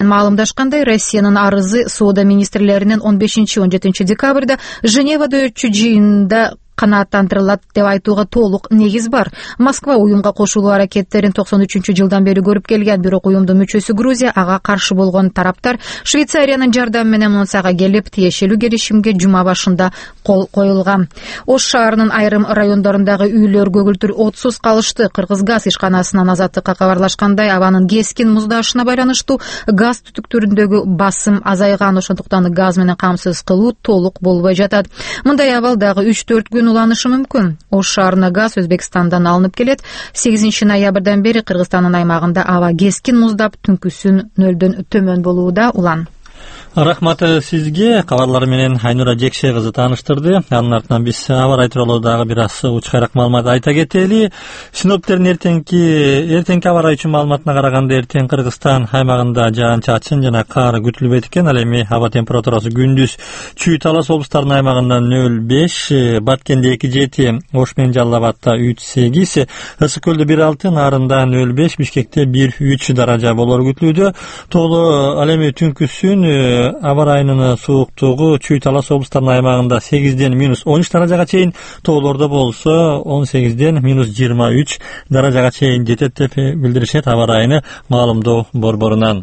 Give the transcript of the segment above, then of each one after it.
маалымдашкандай, Россиянын арызы соода министрлеринин 15-17 декабрда Женевада өтчү жыйынында канааттандырылат деп айтууга толук негиз бар. Москва уюмга кошулуу аракеттерин 93-жылдан бери көрүп келген, бирок уюмдун мүчөсү Грузия ага каршы болгон тараптар Швейцариянын жардамы менен Монсага келип, тиешелүү келишимге жума башында кол коюлган. Ош шаарынын айрым райондорундагы үйлөр көгүлтүр отсуз калышты. Кыргызгаз ишканасынан Азаттыкка кабарлашкандай, абанын кескин муздашына байланыштуу газ түтүктөрүндөгү басым азайган, ошондуктан газ менен камсыз кылуу толук болбой жатат. Мындай абал дагы 3-4 күн уланышы мүмкүн. Ош шаарына газ Өзбекстандан алынып келет. 8 ноябрдан бери Кыргызстандын аймагында аба кескин муздап, түнкүсүн нөлдөн төмөн болууда. Улан. Рахмат сизге. Кабарлар менен Айнура Жекше кызы тааныштырды. Анын артынан биз аба ырайы тууралуу дагы бир аз учкайраак маалымат айта кетели. Синоптиктердин эртеңки аба ырайы үчүн маалыматына караганда, эртең Кыргызстан аймагында жаан-чачын жана кар күтүлбөйт экен. Ал эми аба температурасы күндүз Чүй Талас облустарынын аймагында 0,5, Баткенде 2,7, Ош менен Жалал Абадта 3,8, Ысык көлдө 1,6, Нарында 0,5, Бишкекте 1,3 даража болору күтүлүүдө. Тоолуу ал эми түнкүсүн аба ырайынын сууктугу Чүй Талас облустарынын аймагында 8ден -13 даражага чейин, тоолордо болсо 18ден -23 даражага чейин жетет деп билдиришет аба ырайыны маалымдоо борборунан.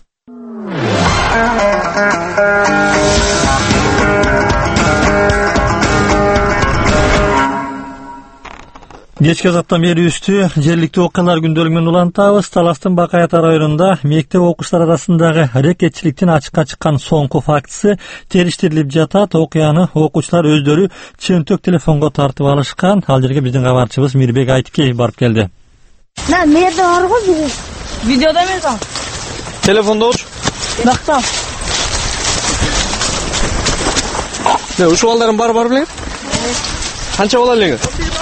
Кечки азаттан берүүбүздү жергиликтүү окуялар күндөлүгү менен улантабыз. Таластын Бакаята районунда мектеп окуучулары арасындагы рекетчиликтин ачыкка чыккан соңку фактысы териштирилип жатат. Окуяны окуучулар өздөрү чөнтөк телефонго тартып алышкан. Ал жерге биздин кабарчыбыз Мирбек Айтикеев барып келди. Мерде бар го видеодо эмес ал. Телефондочу. Бакта. Ушул балдардын бар белең? Канча бала элеңиз?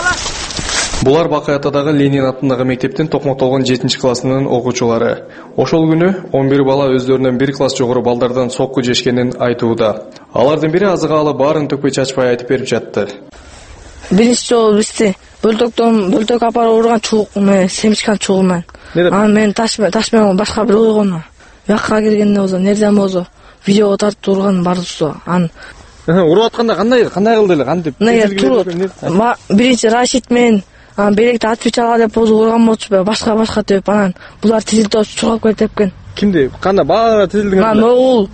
Булар Бакаятадагы Ленин атындагы мектептин токмотолгон 7-классынын окуучулары. Ошол күнү 11 бала өздөрүнөн 1 класс жогору балдардан сокку жешкенин айтууда. Алардын бири азык алып баарын төкпөй чачпай айтып берип жатты. Биринчи жолу бизди бөлтөк апарып урган чуук менен, семчкан чуук менен. Анан мен таш менен башка бир койгону. Бuyakka келгенде болсо, нерден болсо, видеого тартып урган бардысо. Уруп атканда кандай кылды эле? Кантип? Биринчи Рашид менен беректи атып чала деп урган болчу, башка деп анан булар тизилип чургап келип тепкен. Кимди? Кандай баара тизилдиңер?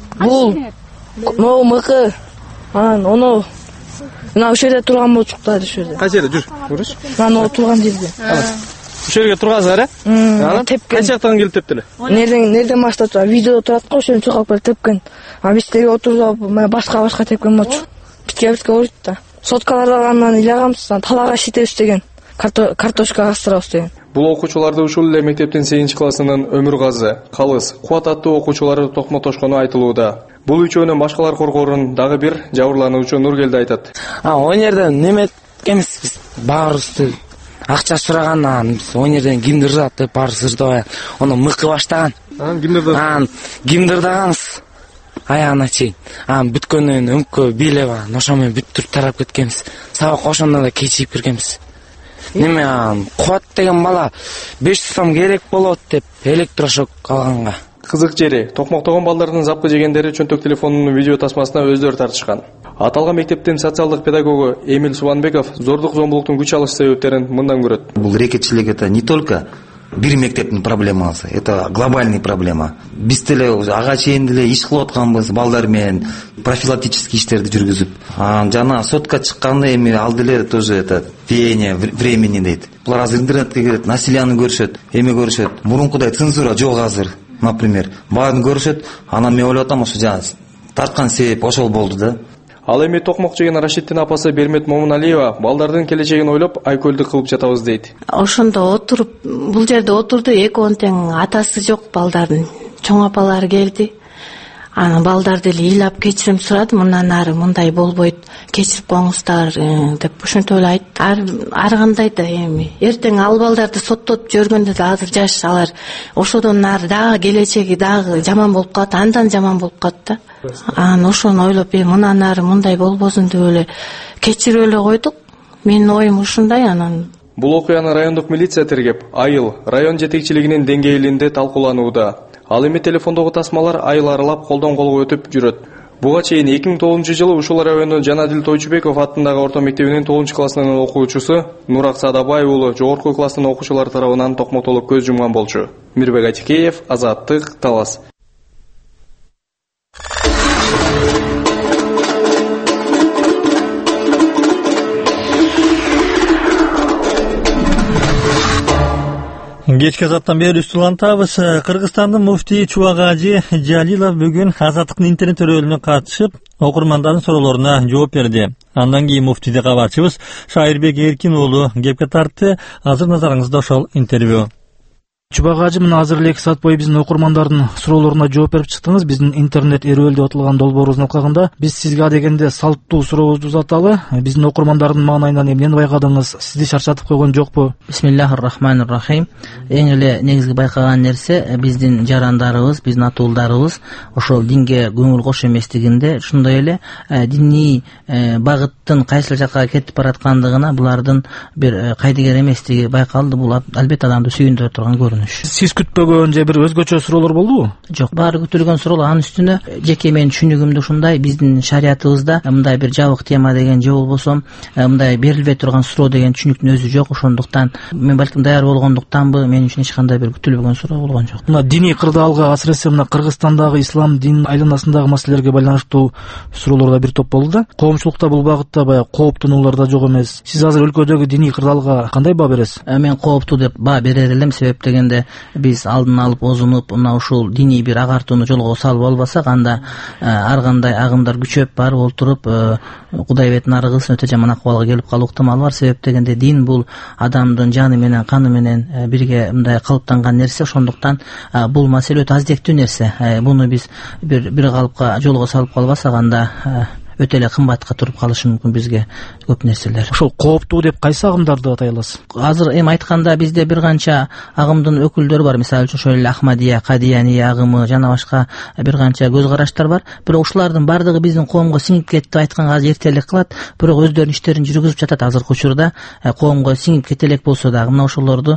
Бул мыкы. Анан ону мына ошол жерде турган болчук да, ошол жерде. Кайсы жерде? Жүрүш. Анан турган жерде. Ошол жерге тургансыздар, Анан кайсы жактан келип тептилер? Нерден баштап видео турат го, ошону чуркап келип тепкен. Бизге отуруп башка тепкен болчу. Битке урут да. Соткалардан ыйлаганбыз, талаага шитебиз деген. Картошка астырабыз деген. Бул окуучуларды ушул эле мектептин 8-классынын Өмүргазы, Калыс, Кубат аттуу окуучулары токмотошкону айтылууда. Бул үчөөнүн башкалар коргоорун дагы бир жабырлануучу Нургелди айтат. Өнерден неме эмес, биз баарыбызды акча сурагандан биз өнерден кимди ырзат деп баарыбыз ырдабай, ону мыкы баштаган. Кимди ырдаганбыз. Аягына чейин. Бүткөндөн өңкө бийлеп, ошо менен бүттүрүп тарап кеткенбиз. Сабак ошондо да кечип киргенбиз. Неме Кубат деген бала 500 сом керек болот деп электрошок алганга. Кызык жери, токмоктогон балдардын запкы жегендери чөнтөк телефонунун видео тасмасына өздөрү тартышкан. Аталган мектептин социалдык педагогу Эмил Субанбеков зордук зомбулуктун күч алыш себептерин мындан көрөт. Бул рекетчилик это не только бир мектептин проблемасы, это глобальный проблема. Биз деле ага чейин деле иш кылып атканбыз, балдар менен профилактический иштерди жүргүзүп. Жана сотка чыкканда эми ал деле тоже это веяние времени дейт. Булар азыр интернетке кирет, насилияны көрүшөт, эме көрүшөт. Мурункудай цензура жок азыр. Например, баарын көрүшөт, анан мен ойлоп атам, ошо жана тарткан себеп ошол болду да. Ал эми токмок жеген Рашидтин апасы Бермет Момуналиева балдардын келечегин ойлоп айкөлдү кылып жатабыз дейт. Ошондо бул жерде отурду, экөөнүн тең атасы жок балдардын. Чоң апалары келди. Анан балдар деле ыйлап кечирим сурады, мындан ары мындай болбойт, кечирип коюңуздар деп ошентип эле айтты. Ар кандай да эми эртең ал балдарды соттотуп жүргөндө да азыр жаш, алар ошодон ары дагы келечеги дагы жаман болуп калат, андан жаман болуп калат да. Анан ошону ойлоп, мындан ары мындай болбосун деп эле кечирип эле койдук. Менин оюм ушундай. Анан бул окуяны райондук милиция тергеп, айыл район жетекчилигинин деңгээлинде талкууланууда. Ал эми телефондогу тасмалар айыл аралап колдон колго өтүп жүрөт. Буга чейин 2009-жылы Ушул районунун Жанадил Тойчубеков аттындагы орто мектебинин 9-классынын окуучусу Нурак Садабаев уулу жогорку класстын окуучулары тарабынан токмотолуп көз жумган болчу. Мирбек Атикеев, Азаттык, Талас. Кечки азаттан бери үстүлантабыз. Кыргызстандын муфтии Чубагажы Жалилов бүгүн Азаттыктын интернет өрөөлүнө катышып, окурмандардын суроолоруна жооп берди. Андан кийин муфтийди кабарчыбыз Шайырбек Эркин уулу кепке тартты. Азыр назарыңызда ошол интервью. Чубагажы менен азыр эле 2 саат бою биздин окурмандардын суроолоруна жооп берип чыктыңыз. Биздин интернет өрөөл деп аталган долбоорубуздун алкагында биз сизге дегенде салттуу сурообузду узаталы. Биздин окурмандардын маанайынан эмнени байкадыңыз? Сизди шарчатып койгон жокпу? Бисмиллахир-рахманир-рахим. Эң эле негизги байкаган нерсе биздин жарандарыбыз, биздин атуулдарыбыз ошол динге көңүл кош эместигинде, ошондой эле диний багыттын кайсыл жакка кетип бараткандыгына булардын бир кайдыгер эместиги байкалды. Бул албетте адамды сүйүндүрө турган көрүнүш. Сиз күтпөгөн же бир өзгөчө суроолор болдубу? Жок, баары күтүлгөн суроолор. Анын үстүнө жеке менин түшүнүгүмдө ушундай, биздин шариятыбызда мындай бир жабык тема деген же болбосо мындай берилбей турган суроо деген түшүнүктүн өзү жок. Ошондуктан мен балким даяр болгондуктанбы, менин үчүн эч кандай бир күтүлбөгөн суроо болгон жок. Мына диний кырдаалга, асыресе мына Кыргызстандагы ислам дин айланасындагы маселелерге байланыштуу суроолор да бир топ болду да. Коомчулукта бул багытта баягы кооптонуулар да жок эмес. Сиз азыр өлкөдөгү диний кырдаалга кандай баа бересиз? Мен кооптуу деп баа берер элем. Себеп дегенде биз алдын алып озунуп, мына ушул диний бир агартууну жолго салып албасак, анда ар кандай агымдар күчөп барып олтуруп Кудай бетин арыгысын өтө жаман акыбалга келип калуу ыктымалы бар. Себеп дегенде дин бул адамдын жаны менен каны менен бирге мындай калыптанган нерсе. Ошондуктан бул маселе өтө аздектүү нерсе. Буну биз бир калыпка жолго салып калбасак, анда өтө эле кымбатка туруп калышы мүмкүн бизге көп нерселер. Ошол кооптуу деп кайсы агымдарды атай аласыз? Азыр эми айтканда бизде бир канча агымдын өкүлдөрү бар. Мисалы үчүн ошол эле Ахмадия, Кадияния агымы жана башка бир канча көз караштар бар. Бирок ушулардын бардыгы биздин коомго сиңип кетти деп айтканга азыр эрте элек кылат. Бирок өздөрүнүн иштерин жүргүзүп жатат азыркы учурда. Коомго сиңип кете элек болсо дагы мына ошолорду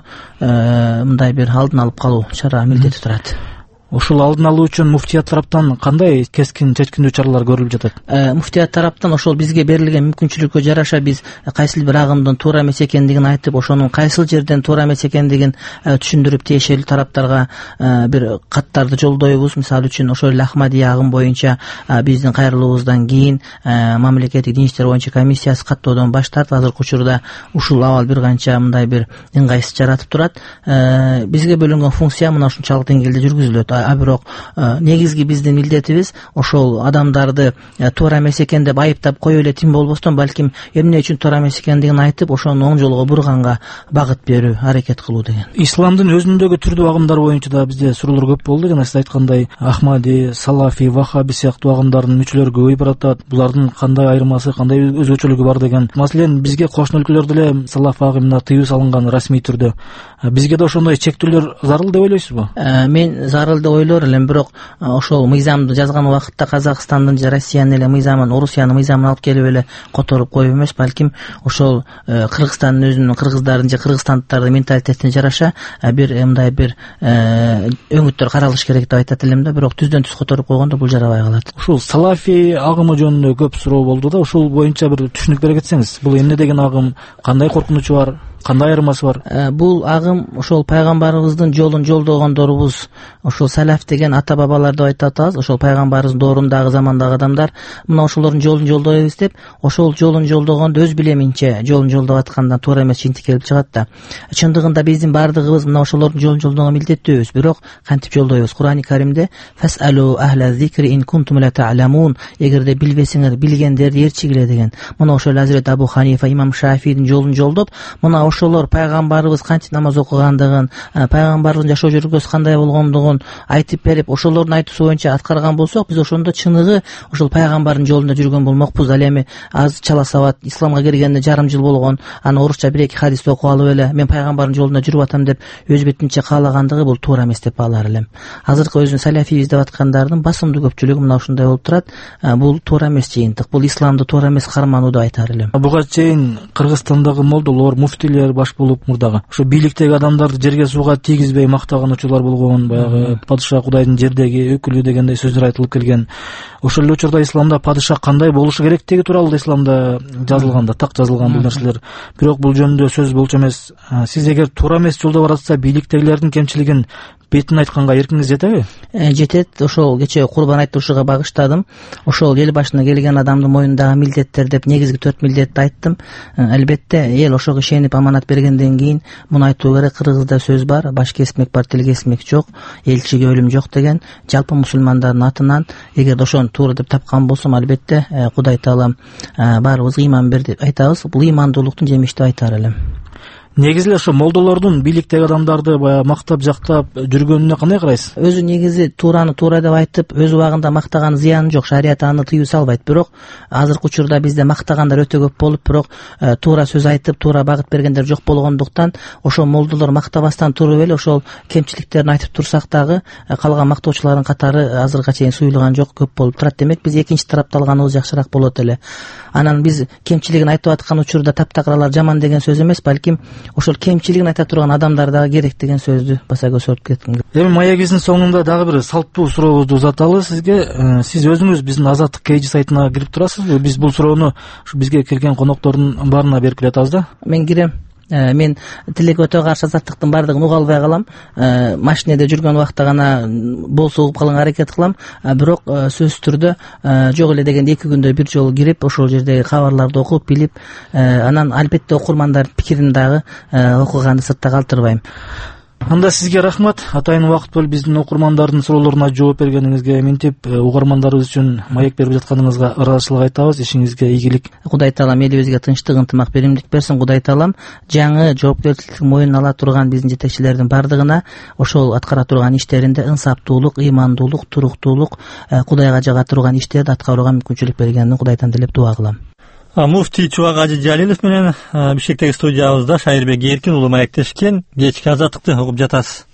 мындай бир алдын алып калуу чара милдети турат. Ушул алдын алуу үчүн муфтият тараптан кандай кескин чечкиндүү чаралар көрүлүп жатат? Муфтият тараптан ошол бизге берилген мүмкүнчүлүккө жараша биз кайсыл бир агымдын туура эмес экендигин айтып, ошонун кайсыл жерден туура эмес экендигин түшүндүрүп, тиешелүү тараптарга бир каттарды жолдойбуз. Мисалы үчүн ошол эле Ахмадия агым боюнча биздин кайрылуубуздан кийин мамлекеттик дин иштер боюнча комиссиясы каттоодон баш тартып, азыркы учурда ушул абал бир канча мындай бир ыңгайсыз жаратып турат. Бизге бөлүнгөн функция мына ушунчалык деңгээлде жүргүзүлөт. Бирок негизги биздин милдетибиз ошол адамдарды туура эмес экен деп айыптап кое эле тим болбостон, балким эмне үчүн туура эмес экендигин айтып, ошону оң жолго бурганга багыт берүү, аракет кылуу деген. Исламдын өзүндөгү түрдүү агымдар боюнча да бизде суроолор көп болду. Жана сиз айткандай Ахмади, Салафи, Вахаби сыяктуу агымдардын мүчөлөрү көбөйүп баратат. Булардын кандай айырмасы, кандай өзгөчөлүгү бар деген. Маселен, бизге кошуна өлкөлөрдө эле Салаф агымына тыюу салынган расмий түрдө. Бизге да ошондой чектүүлөр зарыл деп ойлойсузбу? Мен зарыл деп ойлор элем, бирок ошол мыйзамды жазган убакытта Казакстандын же Россиянын эле мыйзамын, Орусиянын мыйзамын алып келип эле которуп коюп эмес, балким ошол Кыргызстандын өзүнүн, кыргыздардын же кыргызстандыктардын менталитетине жараша бир мындай бир өңүттөр каралыш керек деп айтат элем да. Бирок түздөн түз которуп койгондо бул жарабай калат. Ушул Салафи агымы жөнүндө көп суроо болду да. Ушул боюнча бир түшүнүк бере кетсеңиз. Бул эмне деген агым, кандай коркунучу бар? Кандай айырмасы бар? Бул агым ошол пайгамбарыбыздын жолун жолдогондорубуз, ошол салаф деген ата бабалар деп айтабыз. Ошол пайгамбарыбыздын доорундагы замандагы адамдар мына ошолордун жолун жолдойбуз деп, ошол жолун жолдогондо өз билеминче жолун жолдоп аткандан туура эмес чынтык келип чыгат да. Чындыгында биздин бардыгыбыз мына ошолордун жолун жолдогонго милдеттүүбүз, бирок кантип жолдойбуз? Кур'ани Каримде фасалу ахла зикри ин кунтум ла та'ламун, эгерде билбесеңер билгендерди ээрчигиле деген. Мына ошол Азирет Абу Ханифа, Имам Шафийдин жолун жолдоп, мына ошолор пайгамбарыбыз кантип намаз окугандыгын, пайгамбардын жашоо жүргөзүсү кандай болгондугун айтып берип, ошолордун айтуусу боюнча аткарган болсок, биз ошондо чыныгы ошол пайгамбардын жолунда жүргөн болмокпуз. Ал эми аз чала сабат исламга киргенине жарым жыл болгон, аны орусча бир эки хадисти окуп алып эле мен пайгамбардын жолунда жүрүп атам деп өз бетинче каалагандыгы бул туура эмес деп баалар элем. Азыркы өзүн салафибиз деп аткандардын басымдуу көпчүлүгү мына ушундай болуп турат. Бул туура эмес жыйынтык, бул исламды туура эмес кармануу деп айтар элем. Буга чейин Кыргызстандагы молдолор, муфтилер министрлер баш болуп мурдагы ошо бийликтеги адамдарды жерге сууга тийгизбей мактаган учурлар болгон, баягы падыша Кудайдын жердеги өкүлү дегендей сөздөр айтылып келген. Ошол эле учурда исламда падыша кандай болушу керектиги тууралуу да исламда жазылган да, так жазылган бул нерселер. Бирок бул жөнүндө сөз болчу эмес. Сиз эгер туура эмес жолдо баратса, бийликтегилердин кемчилигин бетин айтканга эркиңиз жетеби? Жетет. Ошол кечээ Курбан айтуушуга багыштадым. Ошол эл башына келген адамдын моюндагы милдеттер деп негизги 4 милдетти айттым. Албетте эл ошого ишенип аманат бергенден кийин муну айтуу керек. Кыргызда сөз бар: баш кесмек бар, тил кесмек жок, элчиге өлүм жок деген. Жалпы мусулмандардын атынан эгерде ошону туура деп тапкан болсом, албетте Кудай Таалам баарыбызга ыйман бер деп айтабыз. Бул ыймандуулуктун жемиши деп айтар элем. Негизи эле ошо молдолордун бийликтеги адамдарды баягы мактап жактап жүргөнүнө кандай карайсыз? Өзү негизи туураны туура деп айтып, өз убагында мактаган зыяны жок, шарият аны тыюу салбайт. Бирок азыркы учурда бизде мактагандар өтө көп болуп, бирок туура сөз айтып, туура багыт бергендер жок болгондуктан, ошо молдолор мактабастан туруп эле ошол кемчиликтерин айтып турсак дагы, калган мактоочулардын катары азыркыга чейин суюлган жок, көп болуп турат. Демек биз экинчи тарапты алганыбыз жакшыраак болот эле. Анан биз кемчилигин айтып аткан учурда таптакыралар жаман деген сөз эмес, балким ошол кемчилигин айта турган адамдар дагы керек деген сөздү баса көтөрүп кетким. Эми маегибиздин соңунда дагы бир салттуу сурообузду узаталы сизге. Сиз өзүңүз биздин Азаттык KG сайтына кирип турасызбы? Биз бул суроону бизге келген коноктордун баарына берип келатабыз да. Мен кирем. Мен тилекке өтө каршы азаттыктын баардыгын уга албай калам. Машинеде жүргөн убакта гана болсо угуп калганга аракет кылам. Бирок сөзсүз түрдө жок эле дегенде 2 күндө бир жолу кирип, ошол жердеги кабарларды окуп билип, анан албетте окурмандардын пикирин дагы окуганды сыртта калтырбайм. Анда сизге рахмат. Атайын убакыт бөлүп биздин окурмандардын суроолоруна жооп бергениңизге, мынтип угармандарыбыз үчүн маек берип жатканыңызга ыраазычылык айтабыз. Ишиңизге ийгилик. Кудай Таалам элибизге тынчтык, ынтымак, беримдик берсин. Кудай Таалам жаңы жоопкерчиликтин моюнуна ала турган биздин жетекчилердин бардыгына ошол аткара турган иштеринде инсаптуулук, ыймандуулук, туруктуулук, Кудайга жага турган иштерди аткарууга мүмкүнчүлүк бергенин Кудайдан tilep дуа кылам. Муфти Чубак Ажы Жалилов менен Бишкектеги студиябызда Шайырбек Эркин уулу маектешкен. Кечки азаттыкты угуп жатасыз.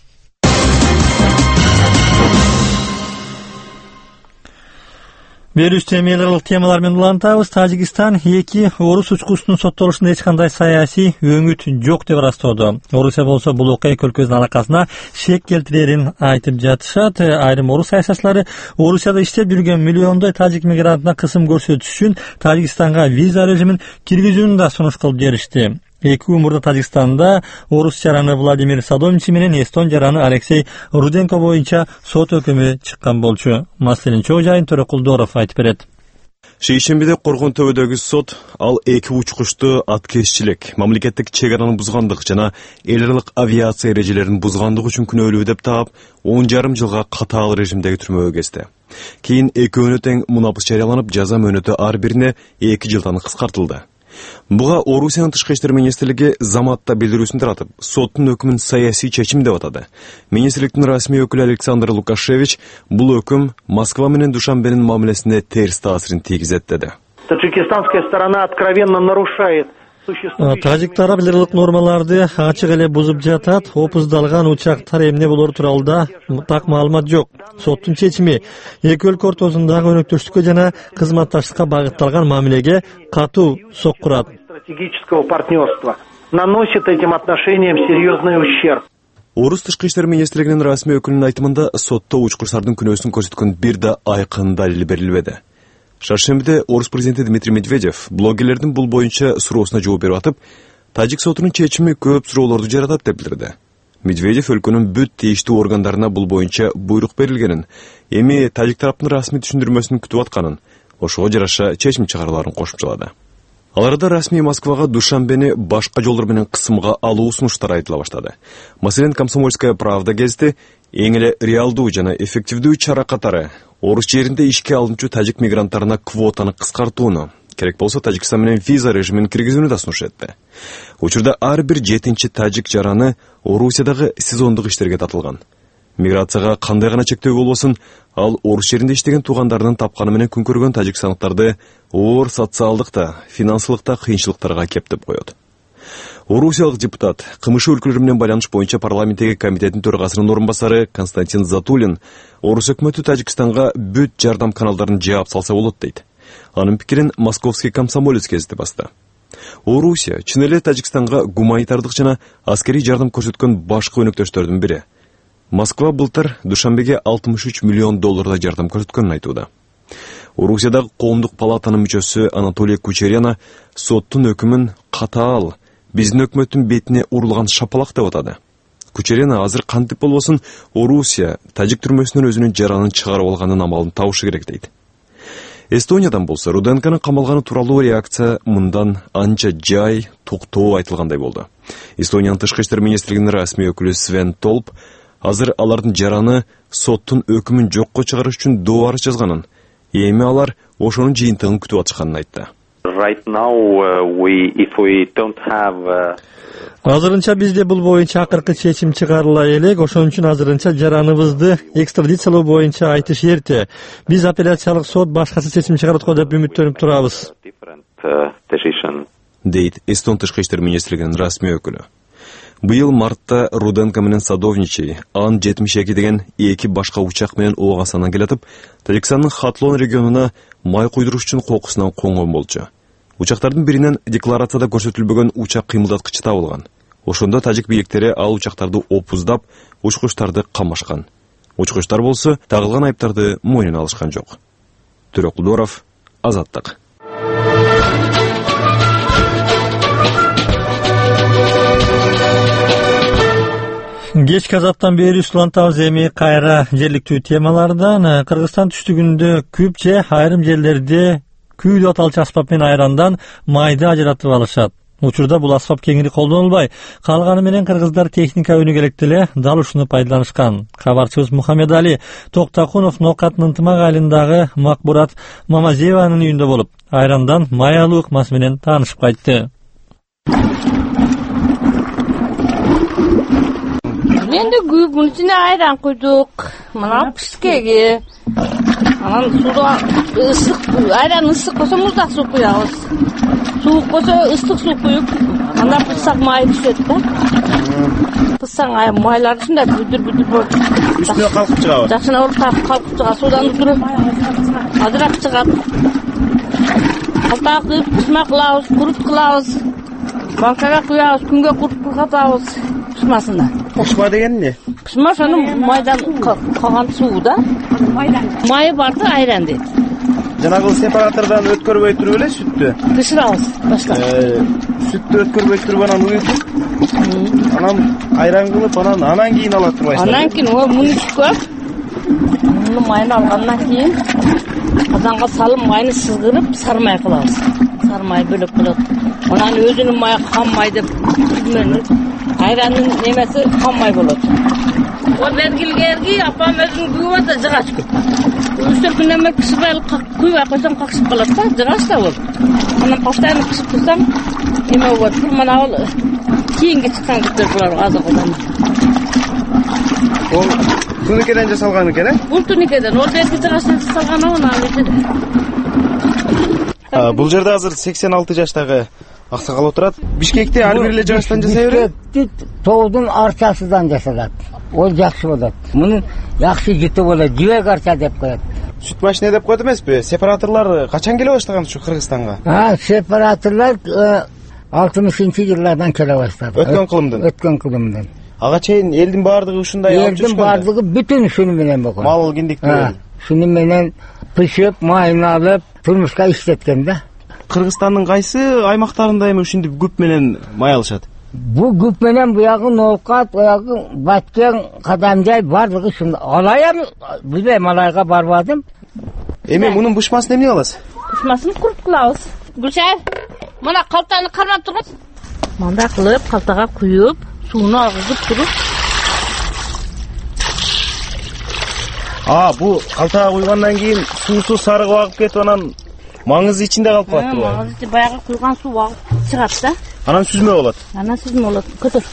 Берүүчү эл аралык темалар менен улантабыз. Тажикстан 2 орус учкучусунун соттолушунда эч кандай саясий өңүт жок деп ырастоодо. Орусия болсо бул окуя эки өлкөдүн алакасына шек келтирерин айтып жатышат. Айрым орус саясатчылары Орусияда иштеп жүргөн миллиондой тажик мигрантына кысым көрсөтүш үчүн Тажикстанга виза режимин киргизүүнү да сунуш кылып беришти. Эки мурда Тажикстанда орус жараны Владимир Садовничий менен эстон жараны Алексей Руденко боюнча сот өкүмү чыккан болчу. Маселенин чоо жайын Төрөкулдоров айтып берет. Шейшембиде Коргон төбөдөгү сот ал эки учкучту аткезчилик, мамлекеттик чек араны бузгандык жана эл аралык авиация эрежелерин бузгандык үчүн күнөөлүү деп таап 10,5 жылга катаал режимдеги түрмөгө кести. Кийин экөөнө тең мунапыс жарыяланып, жаза мөөнөтү ар бирине 2 жылдан кыскартылды. Буга Орусиянын тышкы иштер министрлиги заматта билдирүүсүн таратып, соттун өкүмүн саясий чечим деп атады. Министрликтин расмий өкүлү Александр Лукашевич бул өкүм Москва менен Душанбенин мамилесине терс таасирин тийгизет деди. Таджикистанская сторона откровенно нарушает Тажик тарап лиралык нормаларды ачык эле бузуп жатат. Опуздалган учактар эмне болору тууралуу да так маалымат жок. Соттун чечими эки өлкө ортосундагы өнөктөштүккө жана кызматташтыкка багытталган мамилеге катуу соккурат. Стратегического партнерства наносит этим отношениям серьезный ущерб. Орус тышкы иштер министрлигинин расмий өкүлүнүн айтымында сотто учкурсардын күнөөсүн көрсөткөн бир да айкын далил берилбеди. Шаршембиде Орус президенти Дмитрий Медведев блогерлердин бул боюнча суроосуна жооп берип атып, тажик сотунун чечими көп суроолорду жаратат деп билдирди. Медведев өлкөнүн бүт тийиштүү органдарына бул боюнча буйрук берилгенин, эми тажик тараптын расмий түшүндүрмөсүн күтүп атканын, ошого жараша чечим чыгаруларын кошумчалады. Аларда расмий Москвага Душанбени башка жолдор менен кысымга алуу сунуштары айтыла баштады. Маселен, Комсомольская правда гезити эң эле реалдуу жана эффективдүү чара катары орус жеринде ишке алынчу тажик мигранттарына квотаны кыскартууну, керек болсо Тажикстан менен виза режимин киргизүүнү да сунуш этти. Учурда ар бир 7-чи тажик жараны Орусиядагы сезондук иштерге татылган. Миграцияга кандай гана чектөө болбосун, ал орус жеринде иштеген туугандарынын тапканы менен күн көргөн тажикстандыктарды оор социалдык да, финансылык да кыйынчылыктарга кептеп коет. Орусиялык депутат, КМШ өлкөлөрү менен байланыш боюнча парламенттеги комитеттин төрагасынын орун басары Константин Затулин орус өкмөтү Тажикстанга бүт жардам каналдарын жаап салса болот дейт. Анын пикирин Московский комсомолец кезди басты. Орусия чын эле Тажикстанга гуманитардык жана аскерий жардам көрсөткөн башкы өнөктөштөрдүн бири. Москва былтыр Душанбеге 63 миллион доллардай жардам көрсөткөнүн айтууда. Орусиядагы коомдук палатанын мүчөсү Анатолий Кучерена соттун өкүмүн катаал, биздин өкмөттүн бетине урулган шапалак деп атады. Кучерена азыр кантип болбосун Орусия тажик түрмөсүнөн өзүнүн жаранын чыгарып алганын амалын табышы керек дейт. Эстониядан болсо Руденконун камалганы тууралуу реакция мындан анча жай, токтоо айтылгандай болду. Эстониянын тышкы иштер министрлигинин расмий өкүлү Свен Толп азыр алардын жараны соттун өкүмүн жокко чыгарыш үчүн доо арыз жазганын, эми алар ошонун жыйынтыгын күтүп атышканын айтты. Азырынча бизде бул боюнча акыркы чечим чыгарыла элек, ошон үчүн азырынча жараныбызды экстрадициялоо боюнча айтыш эрте. Биз апелляциялык сот башкача чечим чыгарат го деп үмүттөнүп турабыз, дейт Эстон тышкы иштер министрлигинин расмий өкүлү. Быйыл мартта Руденко менен Садовничий Ан-72 деген эки башка учак менен ого асанан келатып, Тажикстандын Хатлон регионуна май куйдуруш үчүн кокусунан коңгон болчу. Учактардын биринен декларацияда көрсөтүлбөгөн учак кыймылдаткычы табылган. Ошондо тажик бийликтери ал учактарды опуздап, учкучтарды камашкан. Учкучтар болсо тагылган айыптарды мойнуна алышкан жок. Төрөкулдоров, Азаттык. Кечки азаттан бери улантабыз, эми кайра жергиликтүү темалардан. Кыргызстан түштүгүндө күп же айрым жерлерде күү деп аталчу аспап менен айрандан майды ажыратып алышат. Учурда бул аспап кеңири колдонулбай, калганы менен кыргыздар техника өнүгүлүктүү эле дал ушуну пайдаланышкан. Кабарчыбыз Мухаммед Али Токтакунов Ноокаттын ынтымак айылындагы Макбурат Мамазиеванын үйүндө болуп, айрандан май алуу ыкмасы менен таанышып кайтты. Енді күбінің içine ayran құйдық, мына піскеге. Анан суда ысық, айран ысық болса мұздақ су құямыз. Суық болса ыстық су құйып, ана пыссақ май піседі да. Пыссаң майлар ішінде бүдір-бүдір болып. Үстіне қалқып шығады. Жақшына ұрып қалқып шығады, судан тұрып. Адырақ шығады. Қалта қойып, пысма қылауыз, құрып қылауыз. Банкаға құямыз, күнге құрып қатауыз. Пысмасында. Пышма деген не? Пышма соны майдан қалған суы да. Майы барды айран дейді. Жанагыл сепаратордан өткөрбөй туруп эле сүттү. Пышырабыз башка. Сүттү өткөрбөй туруп анан уютуп, анан айран кылып, анан кийин алат турбайсызбы? Анан кийин муну көп. Муну майын алгандан кийин казанга салып майны сызгырып сармай кылабыз. Сармай бөлөк болот. Анан өзүнүн майы кам май деп айранын немеси кам май болот. Ол бергилгерги апам өзүн күйүп ата жыгач көп. 3-4 күндөн бери пышырбай күйүп койсоң какшып калат да, жыгач да ол. Анан постоянно пышып турсаң, эме болот. Мына ал кийинги чыккан күттөр булар азыгыдан. Ол туникеден жасалган экен, э? Бул туникеден, ол берги жыгачтан жасалган ал. Бул жерде азыр 86 жаштагы аксакал отурат. Бишкекте ар бир эле жыгачтан жасай берет. Бишкекти тоодун арчасынан жасалат. Ол жакшы болот. Мунун жакшы жыты болот. Жибек арча деп коет. Сүт машина деп коет эмеспи? Сепараторлор качан келе баштаган ушу Кыргызстанга? Сепараторлор 60-жылдардан келе баштады. Өткөн кылымдан. Ага чейин элдин баардыгы ушундай алып жүрүшкөн. Элдин баардыгы бүтүн ушуну менен болгон. Мал киндиктүү. Шуну менен пышып, майын алып, турмушка иштеткен да. Кыргызстандын кайсы аймактарында эми ушинтип күп менен май алышат? Бу күп менен буягы Ноокат, буягы Баткен, Кадамжай баардыгы ушунда. Алайым, билбейм, Алайга барбадым. Эми мунун бышмасын эмне кыласыз? Бышмасын куруп кылабыз. Гүлшайыр, мына калтаны кармап тургуз. Мында кылып, калтага куюп, сууну алгызып туруп. Бу калтага куйгандан кийин суусу сарыгып агып кетип анан маңызы ичинде калып калат турбайбы? Маңызы баягы куйган суу агып чыгат да. Анан сүзмө болот. Анан сүзмө болот. Көтөр.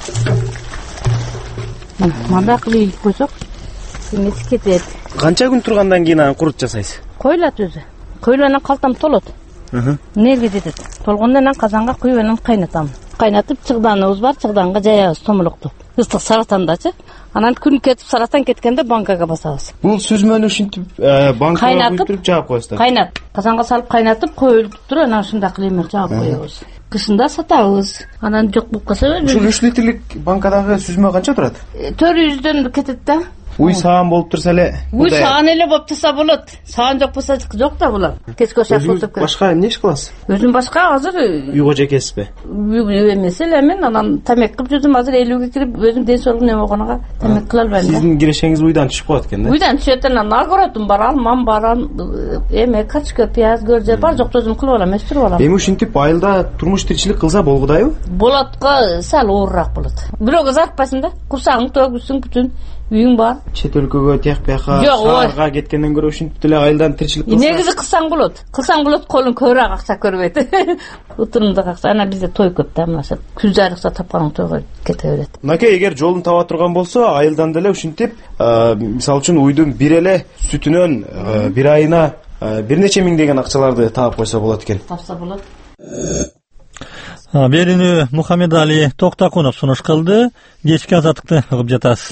Мында кылып койсок, эмеси кетет. Канча күн тургандан кийин анан курут жасайсыз? Койлот өзү. Койланан калтам толот. Энергия жетет. Толгондон анан казанга куюп анан кайнатам. Кайнатып чыгданыбыз бар, чыгданга жаябыз томолокту. Ыстык саратандачы. Анан күн кетип саратан кеткенде банкага басабыз. Бул сүзмөнү ушинтип банкага куюп жаап коесуздар. Кайнат. Казанга салып кайнатып коюлуп туруп анан ушундай кылып жаап коебуз. кышында сатабыз. Анан жок болуп калса ушул 3 литрлик банкадагы сүзмө канча турат? 400дөн кетет да. Уй саан болуп турса эле. Уй саан эле болуп турса болот. Саан жок болсо жок да болот. Кечке шакылтып келет. Башка эмне иш кыласыз? Өзүм башка азыр үйгө жекесизби? Үй эмес эле мен анан тамек кылып жүрдүм. Азыр 50ге кирип өзүм ден соолугум эме болгонго тамек кыла албайм да. Сиздин кирешеңиз уйдан түшүп калат экен да? Уйдан түшөт анан огородум бар, алмам бар, эме качка, пияз, көржө бар, жокто өзүм кылып алам, өстүрүп алам. Эми ушинтип айылда турмуш тиричилик кылса болгудайбы? Болот го, сал оорураак болот. Бирөөгө зарыкпайсың да, курсагың төгүсүң бүтүн. Үйүң бар. Чет өлкөгө, тияк бияка, шаарга кеткенден көрө ушинтип эле айылдан тиричилик кылса. Негизи кылсаң болот. Кылсаң болот, колуң көбүрөөк акча көрбөйт. Утурумда акча. Ана бизде той көп да, мына күз айрыкса тапканың тойго кете берет. Мынакей, эгер жолун таба турган болсо, айылдан деле ушинтип, мисалы үчүн уйдун бир эле сүтүнөн бир айына бир нече миң деген акчаларды таап койсо болот экен. Тапса болот. Берүүнү Мухаммедали Токтакунов сунуш кылды. Кечки азаттыкты угуп жатасыз.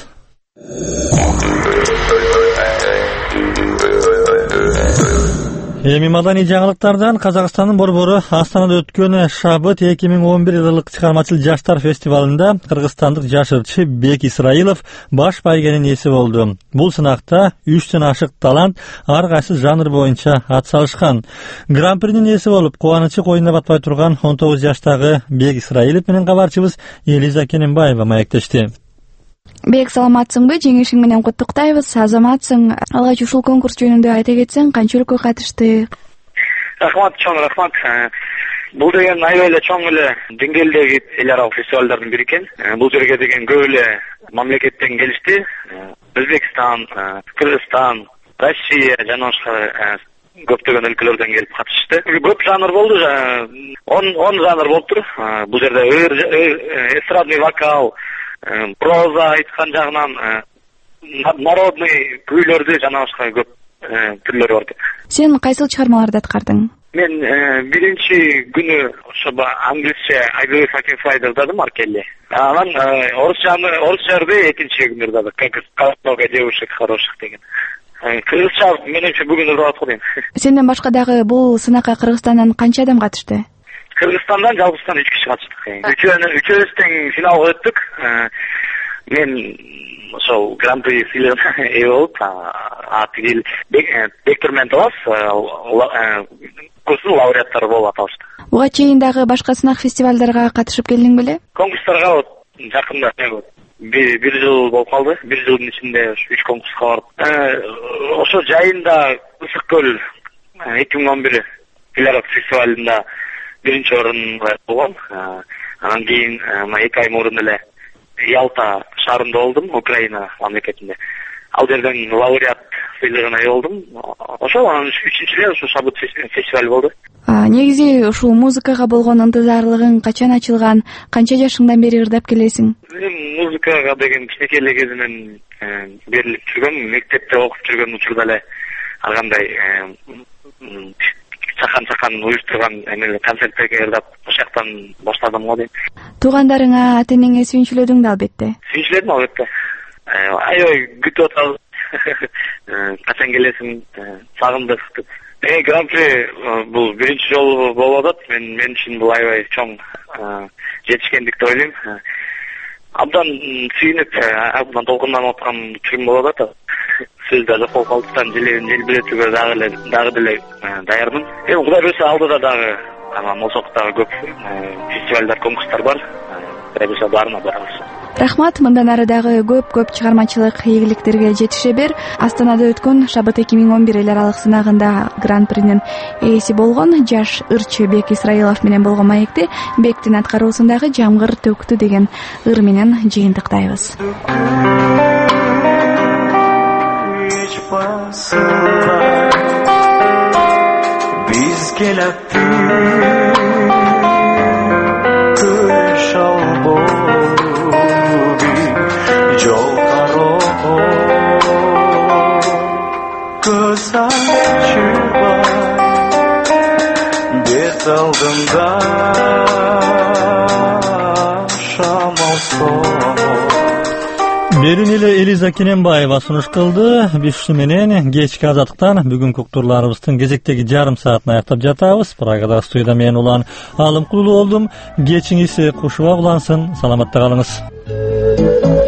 Эми маданий жаңылыктардан Казакстандын борбору Астанада өткөн Шабыт 2011 жылдык чыгармачыл жаштар фестивалында кыргызстандык жаш ырчы Бек Исраилов баш байгенин ээси болду. Бул сынакта 3төн ашык талант ар кайсы жанр боюнча ат салышкан. Гран-принин ээси болуп кубанычы коюнда батпай турган 19 жаштагы Бек Исраилов менен кабарчыбыз Элиза Кененбаева маектешти. Бек, саламатсыңбы? Жеңишиң менен куттуктайбыз. Азаматсың. Алгач ушул конкурс жөнүндө айта кетсең, канча өлкө катышты? Рахмат, чоң рахмат. Бул деген аябай эле чоң эле деңгээлдеги эл аралык фестивалдардын бири экен. Бул жерге деген көп эле мамлекеттен келишти. Өзбекстан, Кыргызстан, Россия жана башка көптөгөн өлкөлөрдөн келип катышты. Көп жанр болду. 10 жанр болуптур. Бул жерде эстрадный вокал, проза айткан жагынан народный күүлөрдү жана башка көп түрлөрү бар. Сен кайсыл чыгармаларды аткардың? Мен биринчи күнү ошо англисче I Believe I Can Fly дадым Аркелли. Анан орусча экинчи күнү дадым. Как много девушек хороших деген. Кыргызча менимче бүгүн урап коюйм. Сенден башка дагы бул сынакка Кыргызстандан канча адам катышты? Кыргызстандан жалпысынан 3 киши катыштык. Үчөөбүз тең финалга өттүк. Мен ошол гран-при сыйлыгына ээ болуп, тигил Бектур менен Талас конкурстун лауреаттары болуп аталышты. Буга чейин дагы башка сынак фестивалдарга катышып келдиң беле? Конкурстарга жакында бир жыл болуп калды. Бир жылдын ичинде 3 конкурска барып, ошо жайында Ысык көл 2011 Филармония фестивалында биринчи орун болгон. Анан кийин 2 ай мурун эле Ялта шаарында болдум, Украина мамлекетинде. Ал жерден лауреат сыйлыгына ээ болдум. Ошол анан 3-эле ушу Шабыт фестивалы болду. Негизи ушул музыкага болгон ынтызарлыгың качан ачылган? Канча жашыңдан бери ырдап келесиң? Музыкага деген кичинекей эле кезинен берилип жүргөм, мектепте окуп жүргөн учурда эле ар кандай чакан уюштурган концерттерге ырдап ошоктон баштадым го дейм. Туугандарыңа, ата-энеңе сүйүнчүлөдүң да албетте. Сүйүнчүлөдүм албетте. Аябай күтүп атабыз. Качан келесиң, сагындык. Гран-при бул биринчи жолу болуп атат. Мен үчүн бул аябай чоң жетишкендик деп ойлойм. Абдан сүйүнүп, абдан толкунданып аткан күн болуп атат. Сөз да жок болуп калдыктан желбиретүүгө дагы деле даярмын. Эми Кудай буйрса алдыда дагы Мосоктагы көп фестивалдар, конкурстар бар. Кудай буйрса баарына барабыз. Рахмат, мындан ары дагы көп чыгармачылык ийгиликтерге жетише бер. Астанада өткөн Шабыт 2011 эл аралык сынагында гран-принин ээси болгон жаш ырчы Бек Исраилов менен болгон маекти Бектин аткаруусундагы Жамгыр төктү деген ыр менен жыйынтыктайбыз. Биз келаттык күш жол кароо көз ачыбай бет алдымда шамал Берин эле Элиза Кененбаева сунуш кылды. Биз менен кечки азаттыктан бүгүнкү уктурларыбыздын кезектеги жарым саатын аяктап жатабыз. Прагада студияда мен Улан Алымкулуу болдум. Кечиңиз кушуба улансын. Саламатта калыңыз.